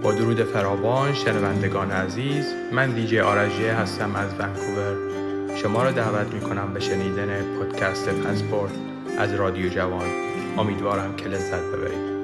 با درود فراوان شنوندگان عزیز، من دیجی آرژیه هستم از ونکوور. شما را دعوت میکنم به شنیدن پادکست پسپورت از رادیو جوان. امیدوارم که لذت ببرید.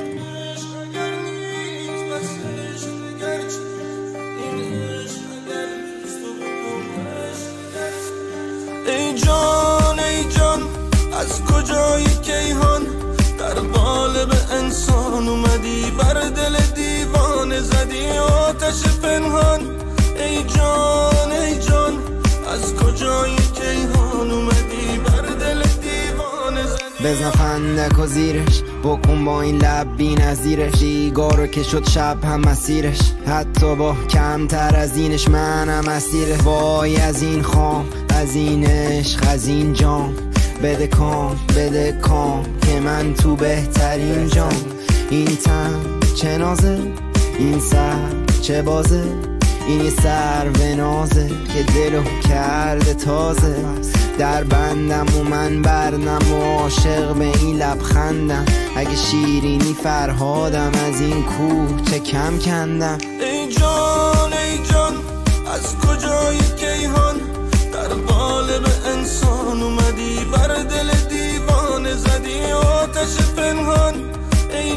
ای جان از کجای کیهان در قالب انسان اومدی، بر دل دیوانه زدی آتش پنهان. ای جان از کجای کیهان اومدی، بر دل دیوانه زدی. بزن فندک و زیرش، بکن با این لب بی نظیرش، دیگارو که شد شب هم مسیرش، حتی با کمتر از اینش منم اسیرش. وای از این خام، از این عشق، از این جام، بده کام که من تو بهترین جام. این تن چه نازه، این سر چه بازه، این سر و نازه که دلو کرده تازه. در بندم و من برنم و عاشق به این لبخندم، اگه شیرینی فرهادم از این کوه چه کم کندم. ای جان از کجای کیهان در قالب انسان اومدی، بر دل دیوانه زدی آتش پنهان. ای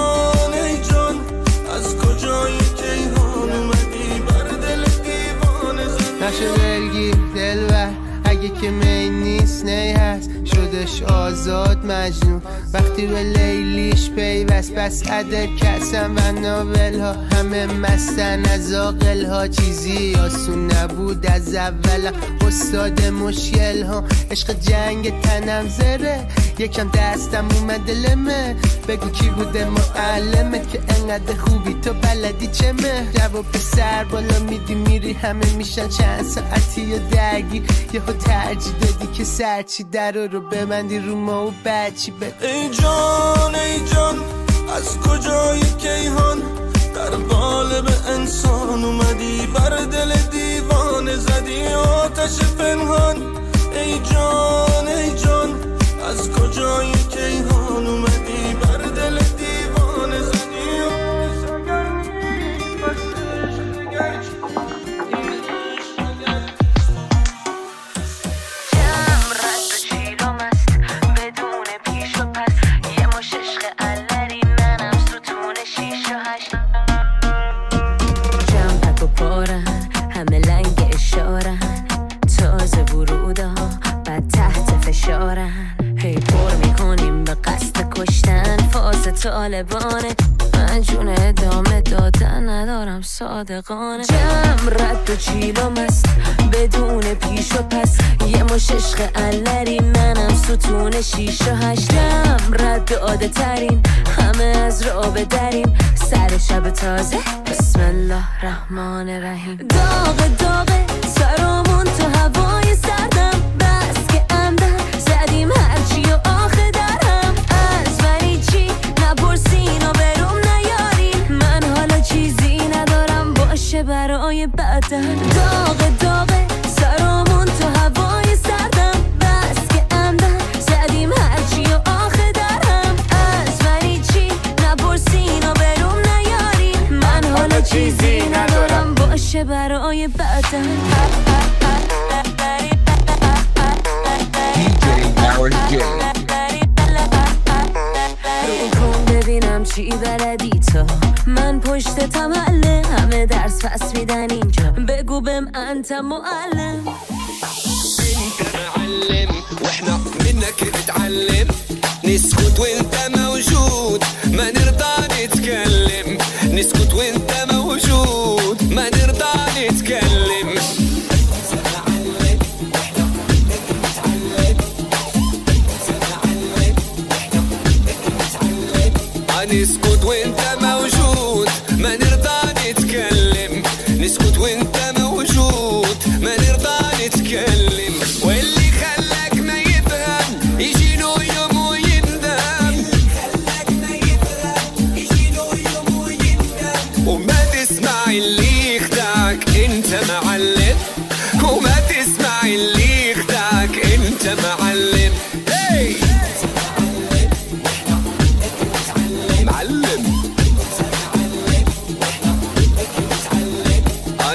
جان از کجای کیهان اومدی، بر دل دیوانه زدی. نشو دلگیر دلبر، اگه که می نیست نی هست، شدش آزاد مجنون وقتی به لیلیش پیوست. بس عدد کسم و ناول ها همه مستن از آقل ها، چیزی آسون نبود از اول. استاد مشکل ها عشق جنگ تنم زره، یکم دستم اومد لمه. بگو کی بوده معلمت که انقدر خوبی تو بلدی چه مه. جواب سر بالا میدی میری همه میشن چند ساعتی و درگیر، یهو ترجیح دادی که سرچی در رو ببندی رو ما و بچی بگو. ای جان از کجای کیهان در قالب انسان اومدی، بر دل دیوانه زدی آتش پنهان. ای جان از کجای کیهان اومدی، بر دل دیوانه زدی. طالبانه من جون ادامه دادن ندارم صادقانه. جمع رد و چیلم است بدون پیش و پس، یه مش عشق علری منم ستون 6 و 8. رد و عاده ترین همه از رابه دریم، سر شب تازه بسم الله الرحمن الرحیم. داغه سرامون تو هوای سردم، بس که اندر زدیم هرچی و آخه درهم. از منی چی نپرسین و برام نیارین، من حالا چیزی ندارم باشه برای بعدن. داغه سرامون تو هوای سردم، بس که اندر زدیم هرچی و آخه درهم. از منی چی نپرسین و برام نیارین، من حالا چیزی ندارم باشه برای بعدن. ببینم چی بلدی تو، من پشت تمله همه درس پس میدن اینجا، بگو بهم انت معلم. انت معلم واحنا منك نتعلم، نسكت وانت موجود ما نرضى نتكلم، نسكت وانت موجود ما نرضى نتكلم. نسكت وانت موجود ما نرضى نتكلم، نسكت وانت موجود ما نرضى نتكلم. واللي خلاك ما يفهم يجي له يوم ويندم، وما تسمع اللي يخدعك انت معلم، وما تسمع اللي يخدعك انت معلم. معلم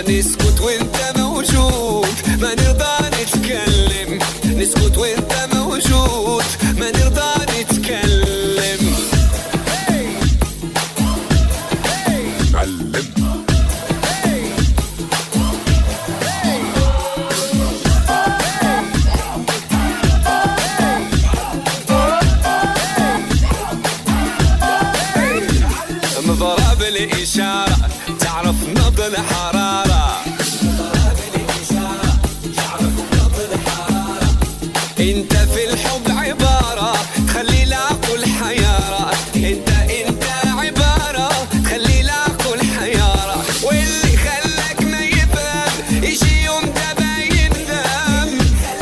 نسكت وانت موجود ما نرضى نتكلم نسكت وانت موجود ما نرضى نتكلم علم مضرب الإشارة تعرف نبض الحرارة انت في الحب عبارة تخلي العقل حيارة انت عبارة تخلي العقل حيارة واللي خلاك ما يفهم يجي يوم تبا يندم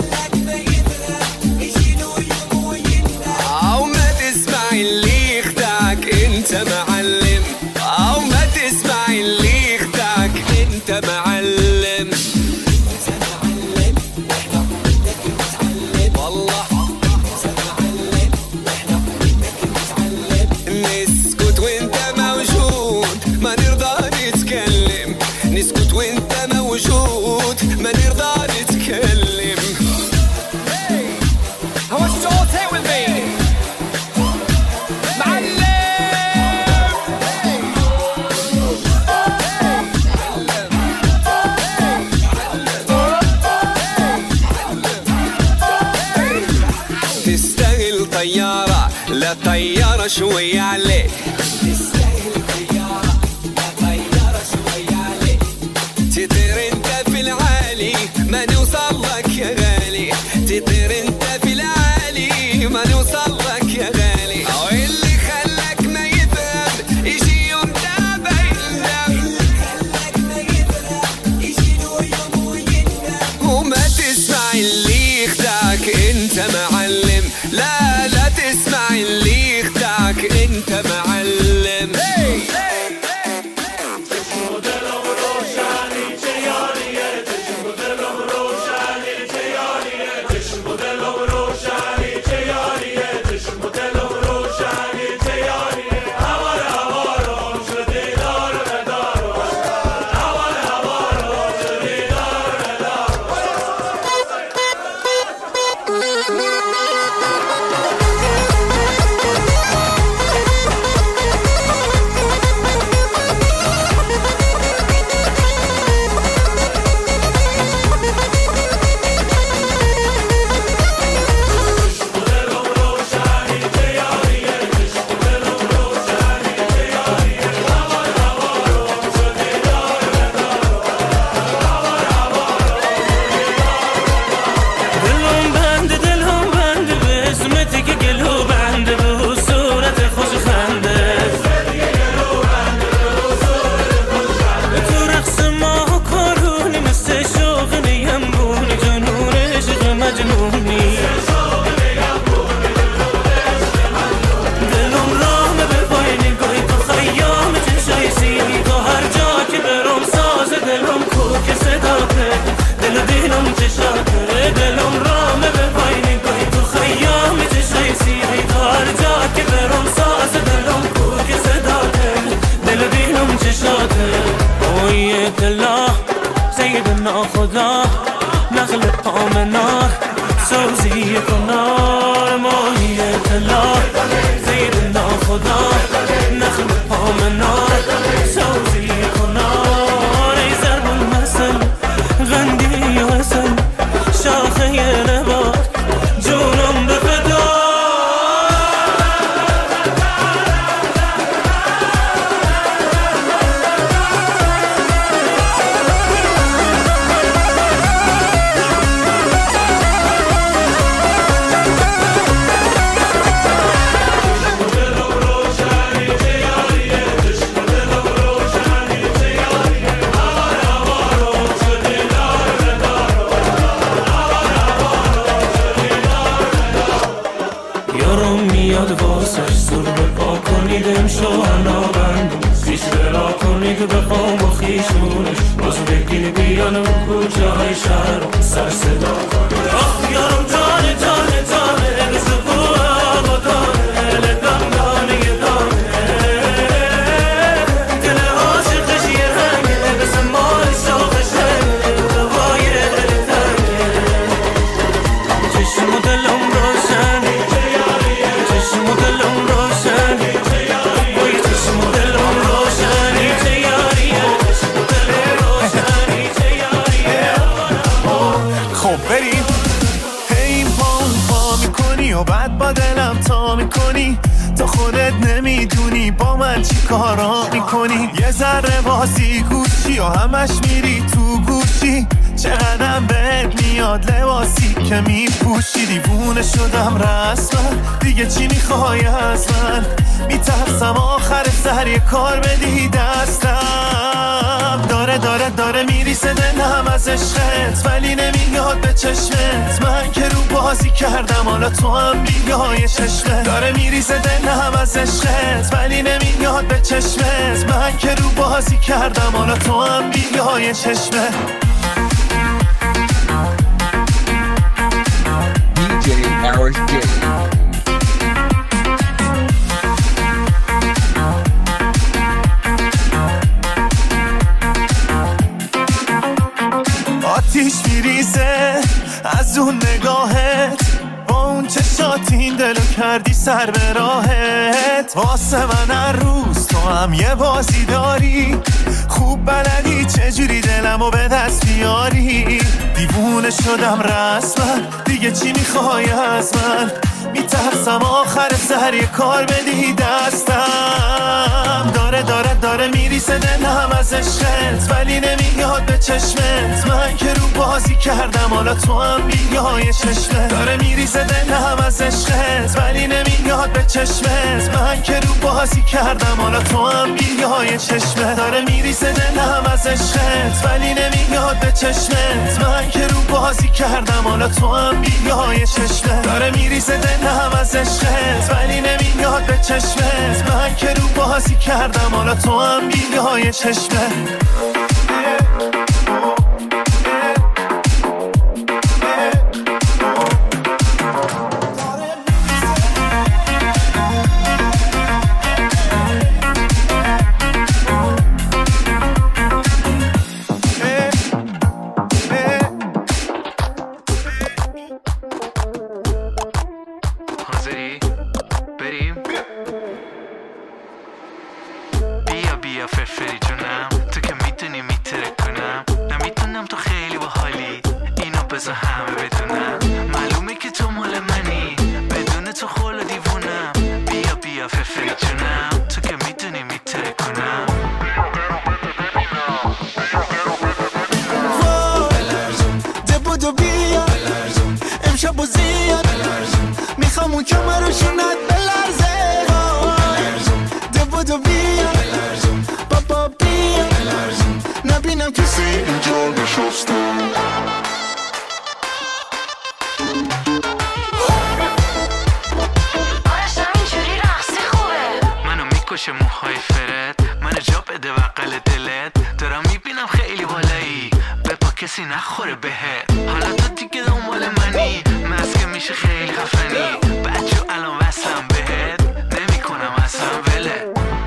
او ما تسمع اللي يخدعك انت معلم او ما تسمع اللي يخدعك انت معلم نسكت وانت موجود ما نرضى نتكلم نسكت وانت موجود ما نرضى نتكلم هو الصوت هي والبين معلم تستاهل طيارة لا طيارة شوي عليك تستاهل طيارة لا طيارة شوي عليك تطير انت في العالي ما نوصل لك يا غالي تطير انت في العالي ما نوصل لك يا غالي اللي خلاك ما يفهم يجي يوم تابع يندم وما تسمع اللي يخدعك انت معلم لا تسمع اللي يخدعك انت معلم سيدنا خدا نخلق من النار سوزية النار ماهية الله سيدنا خدا نخلق من النار سوزية النار يزرب المثل غندي وسل شاخي نبات جونم بفدار میاد واسش زور بپا کنیدم شوهنا بندم پیش برا کنید بخوام با خیشونش باز بگین بیانم کجا های شهر سر صدا کنید آخ یارم جانه جانه جانه بزبو آبادانه لدم دانه دانه دل عاشقش یه رنگه بزن مال شاخش یا بعد با دلم تا میکنی، تا خودت نمیدونی با من چی کارا میکنی. یه ذره بازی گوشی و همش میری تو گوشی، چقدرم بهت میاد لباسی که میپوشی. دیوونه شدم رسما، دیگه چی میخوای از من؟ میترسم آخر سر یه کار بدی دستم. داره میریسه دلم از عشقت، ولی نمیاد به چشمت. من که رو بازی کردم حالا تو هم بیای چشمت. داره میریسه دلم از عشقت، ولی نمیاد به چشمت. من که رو بازی کردم حالا تو هم بیای چشمت. DJ RSJ. آتیش میریزه از اون نگاهت، با اون چشات این دلو کردی سر به راهت. واسه من هر روز تو هم یه بازی داری، خوب بلدی چجوری دلمو به دست بیاری. دیوونه شدم رسما، دیگه چی میخوای از من؟ میترسم آخر سر یه کار بدی دستم. داره میریسه دلم از عشقت، ولی نمیاد به چشمت. من که رو بازی کردم حالا تو هم بیای چشمت. داره میریسه دلم از عشقت، ولی نمیاد به چشمت. من که رو بازی کردم حالا تو هم بیای چشمت. داره میریسه دلم از عشقت، ولی نمیاد به چشمت. من که رو بازی کردم حالا تو هم بیای چشمت. داره میریسه دلم از عشقت، ولی نمیاد به چشمت. من که رو بازی کردم حالا تو هم بیای چشمت. حاضری؟ بریم؟ بیا فرفری جونم، تو که میدونی میتره کنم. نمیتونم تو خیلی باحالی، اینو بذار همه بدونم. معلومه که تو مال منی، بدون تو خول و دیوونم. بیا فرفری جونم، تو که میدونی میتره کنم. ده بودو بیا امشب و زیاد، میخوام اون کمرشونت بلرزه. ده بودو بیا بابا بیا، نبینم کسی اینجا نشسته. آرش همینجوری رقصی خوبه، منو میکشه موهای فرد، منو جا بده بغل دلت. دارم میبینم خیلی بالایی، به پا کسی نخوره بهت. حالا تو دیگه دنبال منی، مسکه میشه خیلی خفنی. بچه الان وصلم بهت، نمیکنم اصلا ولت.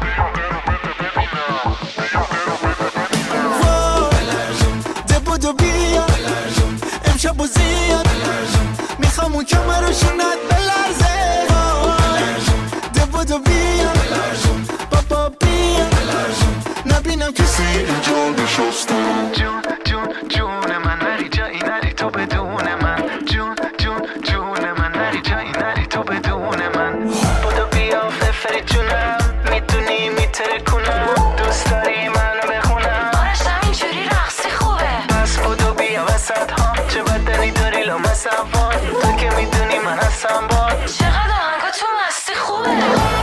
ده بودو بیا امشب و زیاد، میخوام اون کمرشونت بلرزه. ده بودو بیا بابا بیا، نبینم کسی اینجا نشسته. جون من نری جایی نری تو بدون من. جون من نری جایی نری تو بدون من. بودو بیا فرفری جونم، میدونی میتره کنم. دوست داری منو بخونم، آرش همینجوری رقصی خوبه. پس بودو بیا وسط ها، چه بدنی داری لامصبان. تو که میدونی من هستم باد. چقدر آهنگا تو مستی خوبه.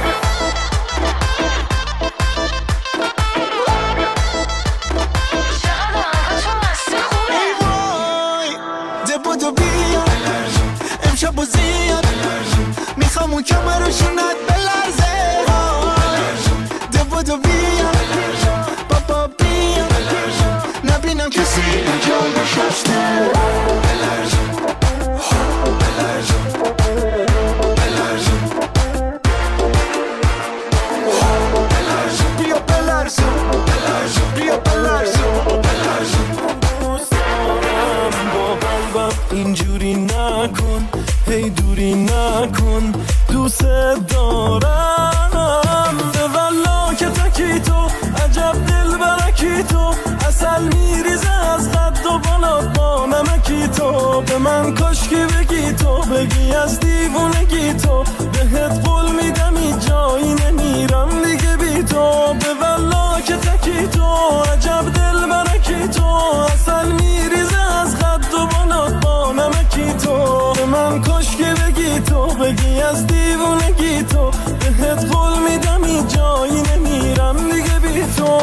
ده بودو بیا امشب و زیاد، میخوام اون کمرشونت بلرزه. ده بودو بیا بابا بیا، نبینم کسی اینجا نشسته. بیا بلرزو، بیا بلرزو. با قلبم اینجوری نکن، هی دوری نکن. دوست دارم به والا که تکی تو، عجب دل برکی تو. اصل میریزه از قد و بالا با نمکی تو به من کاشکی بگی تو بگی از دیوونگی تو بهت قول میدم این جایی نمیرم دیگه بی تو به والله که تکی تو عجب دل برکی تو اصل میریزه از قد و بانات با نمکی تو به من کاشکی بگی تو بگی از دیوونگی تو بهت قول میدم این جایی نمیرم دیگه بی تو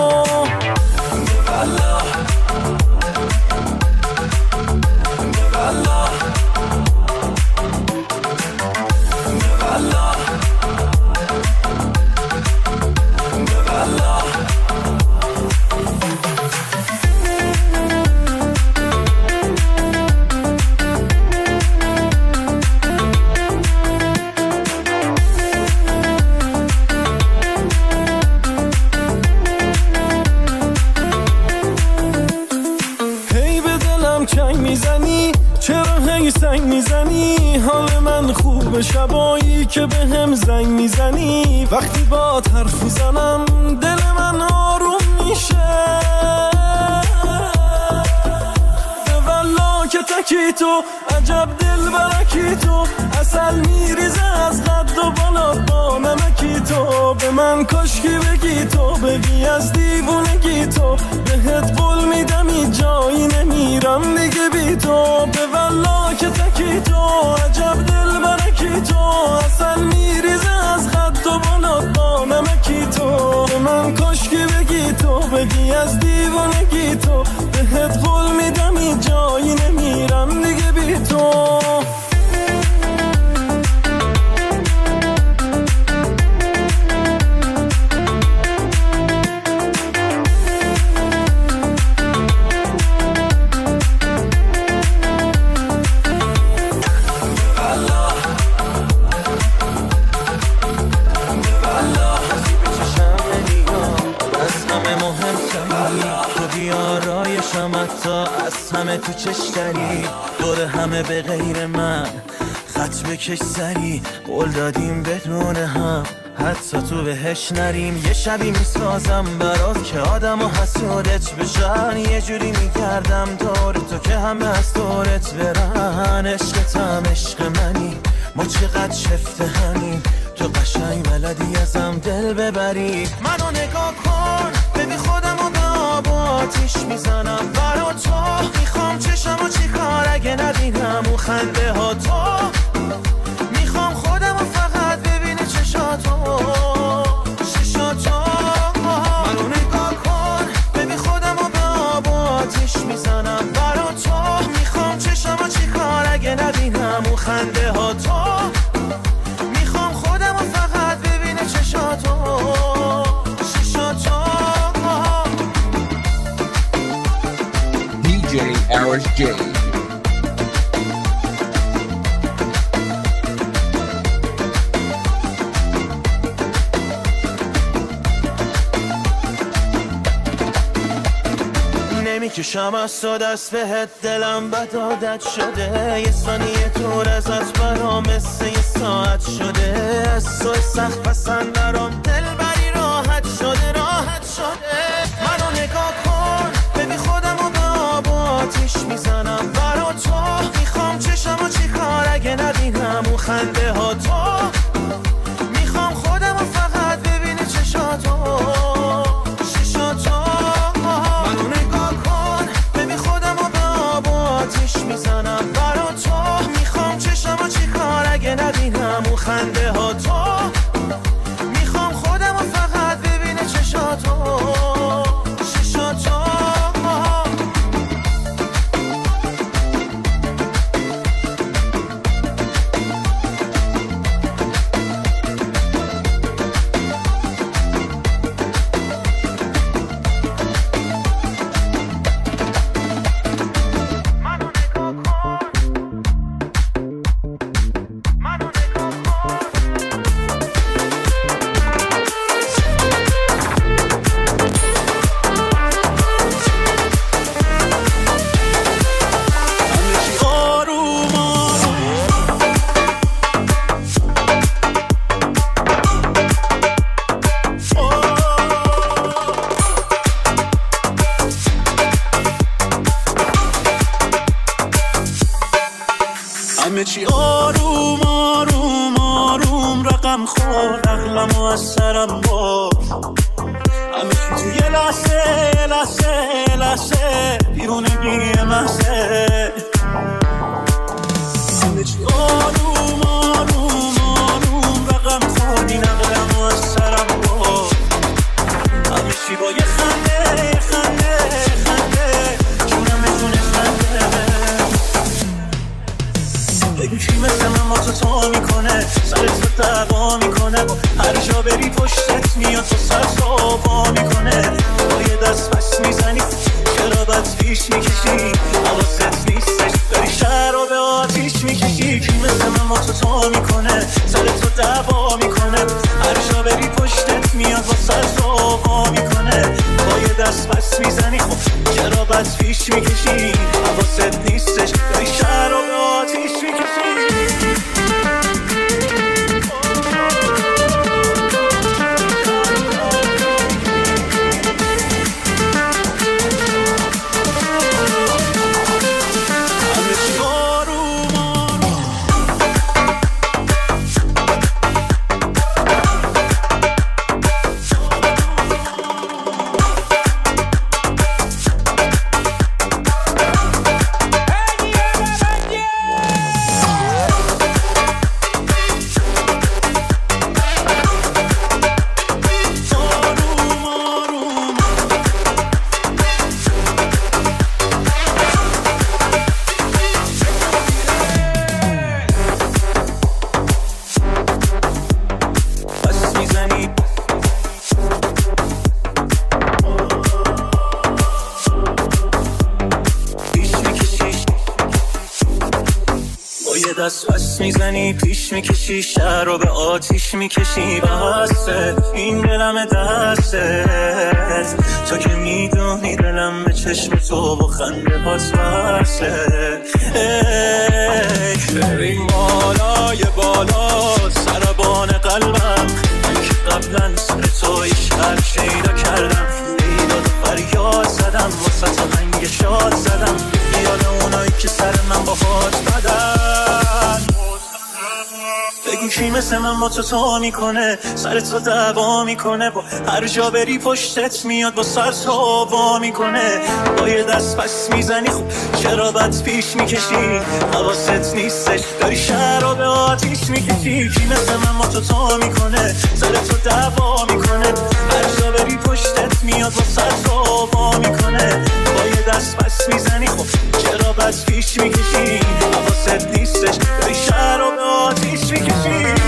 سنگ میزنی حال من خوب شبایی که به هم زنگ میزنی وقتی با حرف میزنم دل من آروم میشه والله که تکی تو عجب دل برکی تو اصل میریزه از قد و بالا با نمکی تو به من کاشکی بگی تو بگی از دیوونگی تو بهت قول میدم این جایی نمیرم دیگه بی تو به والله که تکی تو عجب دل برکی تو اصل میریزه از قد و بالا با نمکی تو به من کاشکی بگی تو بگی از دیوونگی تو بهت قول میدم این جایی نمیرم دیگه بی تو از همه تو چشتری دور همه به غیر من خط بکش سری قول دادیم بدون هم حتی تو بهش نریم یه شبی میسازم برات که آدم و حسودت بشن یه جوری میگردم دور تو که همه از دورت برن عشقتم عشق منی ما چقدر شفته همین تو قشنگ بلدی ازم دل ببری منو نگاه کن ببین خودم و به آب و آتیش میزنم برا تو میخوام چشم و چی کار اگه نبینم و خنده ها تو میخوام خودم و فقط ببینه چشاتو منو نگاه کن ببین خودم و به آب و آتیش میزنم برا تو میخوام چشم و چی کار اگه نبینم و خنده ها تو میخوام خودم و فقط ببینه چشاتو DJ Arash J. نمیکشم از تو دست بهت دلم بد عادت شده یه ثانیه دور ازت برام مثل یه ساعت شده از تو سخت پسند درام دل بری راحت شده منو نگاه کن ببین خودم و به آب و آتیش میزنم برا تو میخوام چشم و چی کار اگه نبینم و خنده ها تو میخوام خودم و فقط ببینه چشاتو منو نگاه کن ببین خودم و به آب و آتیش میزنم برا تو میخوام چشم و چی کار اگه نبینم و خنده ها تو میخوام خودم و فقط ببینه چشاتو هم خورد عقلمو از سرم برد همه چی تو یه لحظه بیرونگی محضه همه چی آروم رقم خوردی نقلمو از سرم برد همه چی با یه خنده جونم خنده بگو کی مثل من با تو میکنه سرت رو دعوا میکنه با هر جا بری پشتت میاد تو سر صابا میکنه با یه دست پس میزنی چرا بد پیش میکشی حواست نیستش داری شهر رو به آتیش میکشی کی مثل من با تو میکنه سرت رو دعوا میکنه هر جا بری پشتت میاد با سر صابا میکنه با یه دست پس میزنی خب چرا بد پیش میکشی حواست نیستش داری شهر رو به آتیش میکشی دست بس میزنی پیش میکشی شهر رو به آتیش میکشی بسته این دلم دستت تو که میدونی دلم به چشم تو با خنده هاست بسته بریم بالای بالا سربان قلبم که قبلا سر تو شهر شیدا کردم بیداد فریاد زدم واسه تو هنگ شاد زدم یاد اونایی که سر من با هات بدن بگو کی مثل من با تو میکنه سر تو دعوا میکنه با هر جا بری پشتت میاد با سر صابا میکنه با یه دست پس میزنی خب چرا بد پیش میکشی حواست نیستش داری شهر رو به آتیش میکشی کی مثل من با تو میکنه سر تو دعوا میکنه هر جا بری پشتت میاد با سر صابا میکنه با یه دست پس میزنی خب چرا بد پیش میکشی حواست نیستش داری شهر رو به آتیش میکشی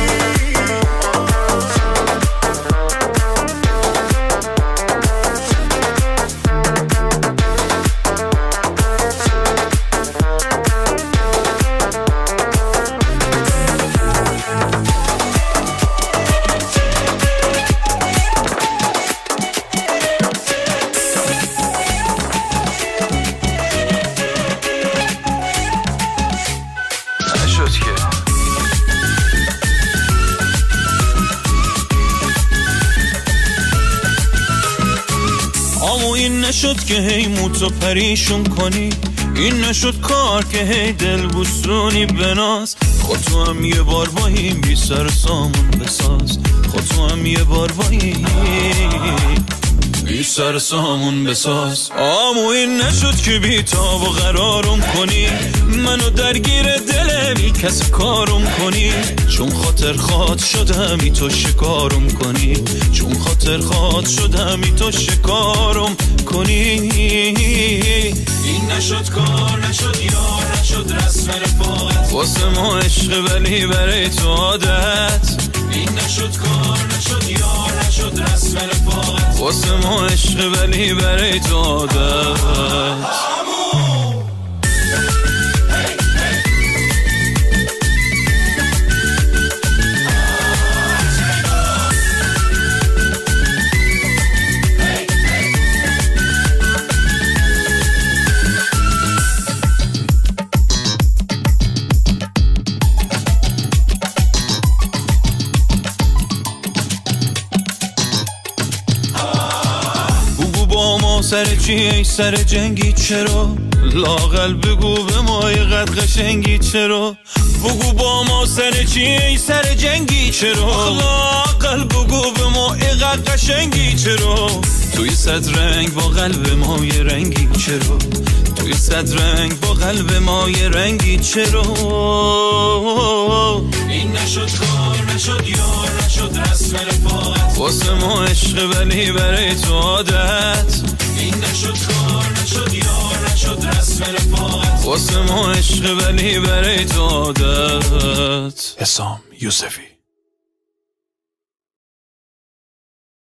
نشد که هی موتو پریشون کنی این نشد کار که هی دل بوسونی بناز خود تو هم یه بار باهیم بی سر سامون بساز خود تو هم یه بار باهیم بی سر سامون بساز آمو این نشد که بی تاب و قرارم کنی منو درگیر دل بی کس کارم کنی چون خاطر خواد شدم ای تو شکارم کنی چون خاطر خواد شدم ای تو شکارم کنی این نشد کار نشد یار نشد رسم رفاقت واسه ما عشق ولی برای تو عادت این نشد کار نشد یار نشد رسم رفاقت واسه ما عشق ولی برای تو عادت سر چی ای سر جنگی چرا لاغل بگو به ما یه قد قشنگی چرا بگو با ما سر چی ای سر جنگی چرا قلب بگو به ما اینقدر قشنگی چرا توی صد رنگ با قلب ما یه رنگی چرا توی صد رنگ با قلب ما یه رنگی چرا این نشد کار نشد یار نشد رسم رفاقت واسه ما عشق ولی برای تو عادت این نشد کار نشد یار نشد رسم رفاقت واسه ما عشق ولی برای تو عادت. حسام یوسفی.